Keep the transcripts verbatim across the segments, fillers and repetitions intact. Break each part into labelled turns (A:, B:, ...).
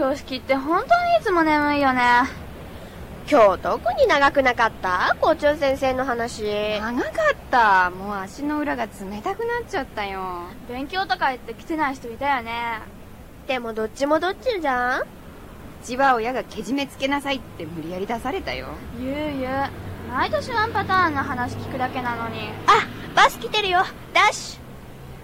A: 業式って本当にいつも眠いよね。
B: 今日特に長くなかった？校長先生の話。
C: 長かった。もう足の裏が冷たくなっちゃったよ。
A: 勉強とか言って来てない人いたよね。
B: でもどっちもどっちじゃん。う
C: ちは親がけじめつけなさいって無理やり出されたよ。
A: 言う言う。毎年ワンパターンの話聞くだけなのに。
B: あ、バス来てるよ。ダッシュ。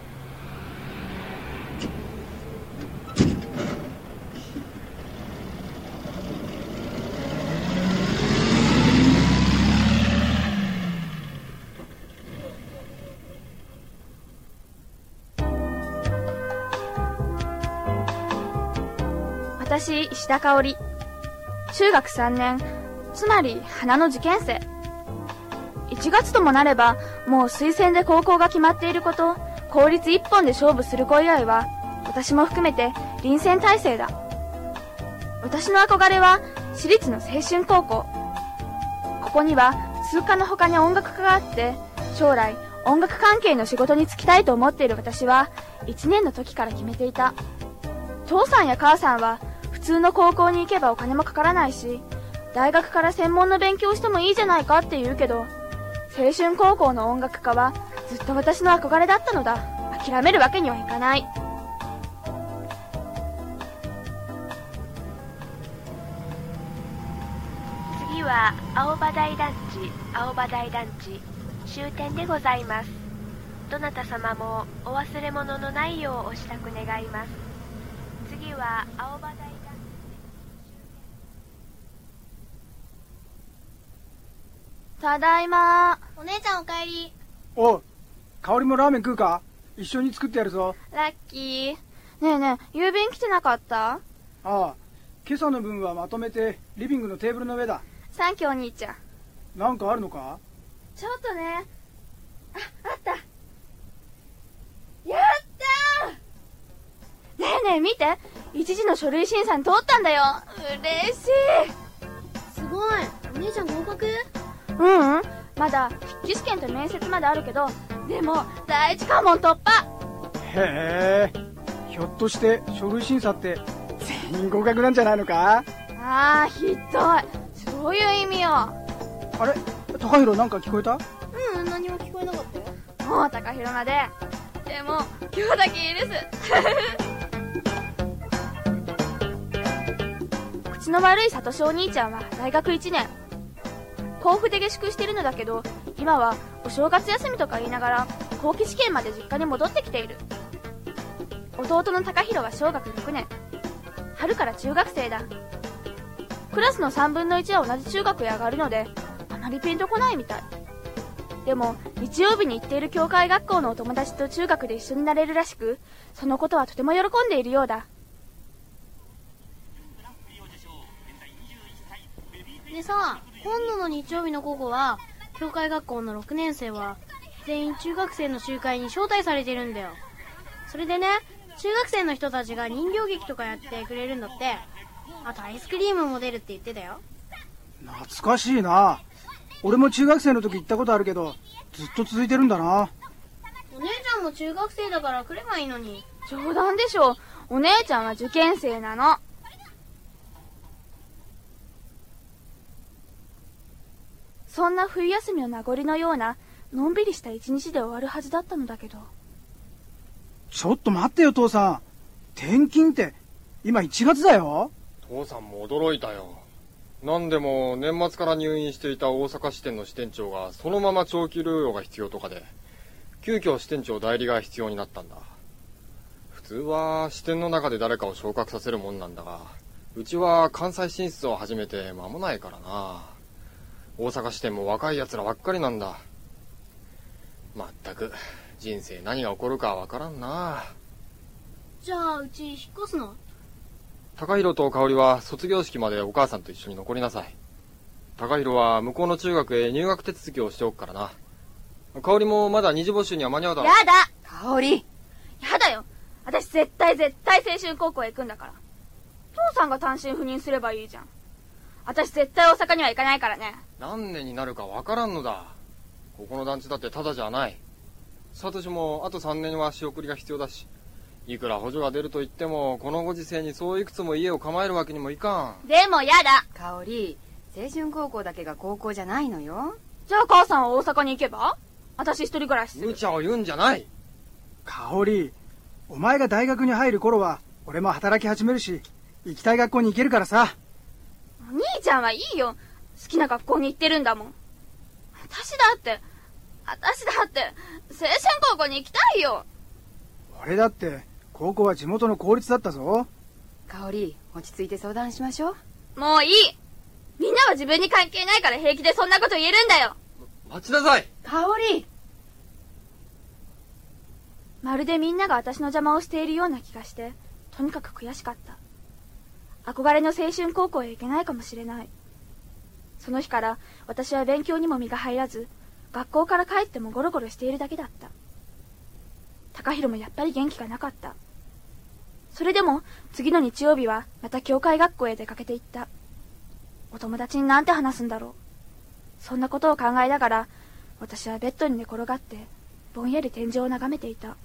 A: 私、石田香織。中学さんねん、つまり花の受験生。いちがつともなれば、もう推薦で高校が決まっていること、公立一本で勝負する子以外は、私も含めて臨戦態勢だ。私の憧れは、私立の青春高校。ここには、数科の他に音楽科があって、将来、音楽関係の仕事に就きたいと思っている私は、いちねんの時から決めていた。父さんや母さんは、普通の高校に行けばお金もかからないし、大学から専門の勉強してもいいじゃないかって言うけど、青春高校の音楽科はずっと私の憧れだったのだ。諦めるわけにはいかない。
D: 次は青葉台団地、青葉台団地終点でございます。どなた様もお忘れ物のないようお支度願います。次は青葉台団地。
A: ただいま。
B: お姉ちゃんお帰り。
E: おう、香織もラーメン食うか？一緒に作ってやるぞ。
A: ラッキー。ねえねえ、郵便来てなかった？
E: ああ、今朝の分はまとめてリビングのテーブルの上だ。
A: サンキューお兄ちゃん。
E: なんかあるのか？
A: ちょっとね。あ、あった。やったー！ねえねえ見て、一時の書類審査に通ったんだよ。嬉しい。
B: すごい。お姉ちゃん合格？
A: ううん、まだ筆記試験と面接まであるけど、でも第一関門突破。
E: へえ、ひょっとして書類審査って全員合格なんじゃないのか？
A: ああ、ひどい。そういう意味よ。
E: あれ、高弘なんか聞こえた？
B: うん、何も聞こえなかったよ。
A: もう高弘まで。でも今日だけ許す。口の悪いサトシお兄ちゃんは大学いちねん。甲府で下宿しているのだけど、今はお正月休みとか言いながら後期試験まで実家に戻ってきている。弟の高弘は小学ろくねん、春から中学生だ。クラスのさんぶんのいちは同じ中学へ上がるので、あまりピンとこないみたい。でも日曜日に行っている教会学校のお友達と中学で一緒になれるらしく、そのことはとても喜んでいるようだ。
F: でさ、今度の日曜日の午後は教会学校のろくねん生は全員中学生の集会に招待されてるんだよ。それでね、中学生の人たちが人形劇とかやってくれるんだって。あとアイスクリームも出るって言ってたよ。
E: 懐かしいな。俺も中学生の時行ったことあるけど、ずっと続いてるんだな。
F: お姉ちゃんも中学生だから来ればいいのに。
A: 冗談でしょ。お姉ちゃんは受験生なの。そんな冬休みの名残のようなのんびりした一日で終わるはずだったのだけど。
E: ちょっと待ってよ父さん。転勤って今いちがつだよ。
G: 父さんも驚いたよ。なんでも年末から入院していた大阪支店の支店長がそのまま長期療養が必要とかで、急遽支店長代理が必要になったんだ。普通は支店の中で誰かを昇格させるもんなんだが、うちは関西進出を始めて間もないからな。大阪支店も若い奴らばっかりなんだ。まったく人生何が起こるかわからんな。
F: じゃあうち引っ越すの？
G: 高弘と香織は卒業式までお母さんと一緒に残りなさい。高弘は向こうの中学へ入学手続きをしておくからな。香織もまだ二次募集には間に合うだろ。
A: やだ
C: 香織。
A: やだよ。私絶対絶対青春高校へ行くんだから。父さんが単身赴任すればいいじゃん。私絶対大阪には行かないからね。
G: 何年になるかわからんのだ。ここの団地だってただじゃない。サトシもあとさんねんは仕送りが必要だし、 いくら補助が出ると言っても、このご時世にそういくつも家を構えるわけにもいかん。
A: でもやだ。
C: 香織、青春高校だけが高校じゃないのよ。
A: じゃあ母さんは大阪に行けば？私一人暮らしする。
G: 無茶を言うんじゃない。
E: 香織、お前が大学に入る頃は俺も働き始めるし、行きたい学校に行けるからさ。
A: お兄ちゃんはいいよ。好きな学校に行ってるんだもん。私だって私だって青春高校に行きたいよ。
E: 俺だって高校は地元の公立だったぞ。
C: 香織、落ち着いて相談しましょう。
A: もういい。みんなは自分に関係ないから平気でそんなこと言えるんだよ。
G: 待ちなさい。
C: 香織、
A: まるでみんなが私の邪魔をしているような気がして、とにかく悔しかった。憧れの青春高校へ行けないかもしれない。その日から私は勉強にも身が入らず、学校から帰ってもゴロゴロしているだけだった。高弘もやっぱり元気がなかった。それでも次の日曜日はまた教会学校へ出かけて行った。お友達になんて話すんだろう。そんなことを考えながら、私はベッドに寝転がってぼんやり天井を眺めていた。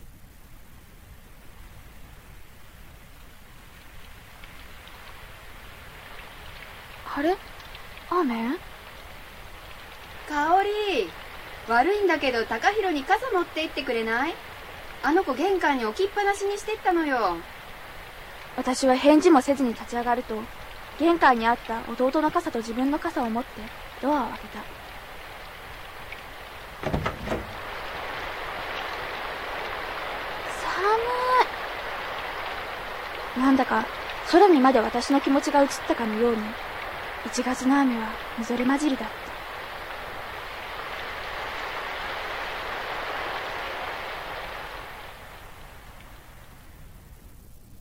A: あれ？雨？
C: 香織、悪いんだけど高弘に傘持って行ってくれない？あの子玄関に置きっぱなしにしてったのよ。
A: 私は返事もせずに立ち上がると、玄関にあった弟の傘と自分の傘を持ってドアを開けた。寒い。なんだか空にまで私の気持ちが移ったかのように、いちがつの雨はみぞれ混じりだった。